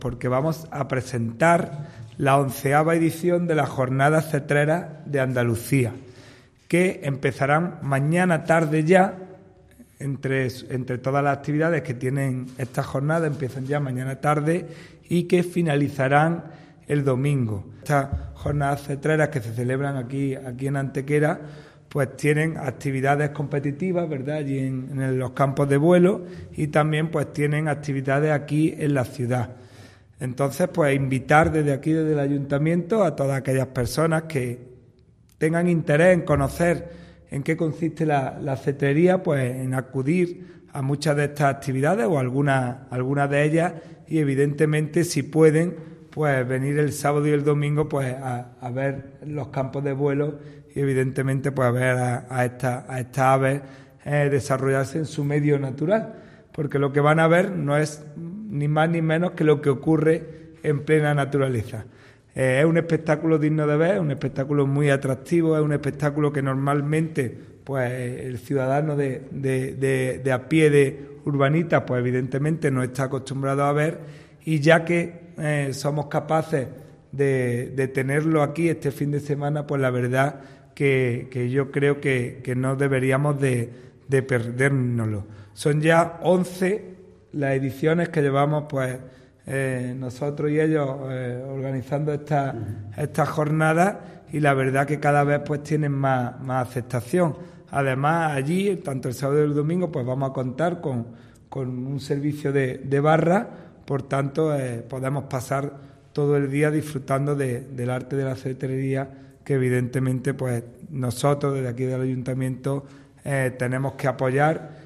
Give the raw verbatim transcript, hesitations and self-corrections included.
porque vamos a presentar la onceava edición de las Jornadas Cetreras de Andalucía, que empezarán mañana tarde ya. Entre, entre todas las actividades que tienen esta jornada, empiezan ya mañana tarde y que finalizarán el domingo. Estas jornadas cetreras que se celebran aquí, aquí en Antequera, pues tienen actividades competitivas, ¿verdad?, allí en, en los campos de vuelo, y también pues tienen actividades aquí en la ciudad. Entonces, pues invitar desde aquí, desde el Ayuntamiento, a todas aquellas personas que tengan interés en conocer en qué consiste la, la cetrería, pues en acudir a muchas de estas actividades o algunas, algunas de ellas, y evidentemente si pueden, pues venir el sábado y el domingo pues a, a ver los campos de vuelo y evidentemente pues a ver a, a estas a estas aves eh, desarrollarse en su medio natural, porque lo que van a ver no es ni más ni menos que lo que ocurre en plena naturaleza. Eh, es un espectáculo digno de ver, es un espectáculo muy atractivo, es un espectáculo que normalmente pues el ciudadano de, de, de, de a pie de urbanita pues evidentemente no está acostumbrado a ver, y ya que eh, somos capaces de, de tenerlo aquí este fin de semana, pues la verdad que, que yo creo que, que no deberíamos de, de perdérnoslo. Son ya once las ediciones que llevamos pues Eh, nosotros y ellos eh, organizando estas esta jornadas, y la verdad que cada vez pues tienen más, más aceptación. Además, allí, tanto el sábado y el domingo, pues vamos a contar con, con un servicio de, de barra, por tanto eh, podemos pasar todo el día disfrutando de, del arte de la cetrería, que evidentemente pues nosotros desde aquí del Ayuntamiento eh, tenemos que apoyar,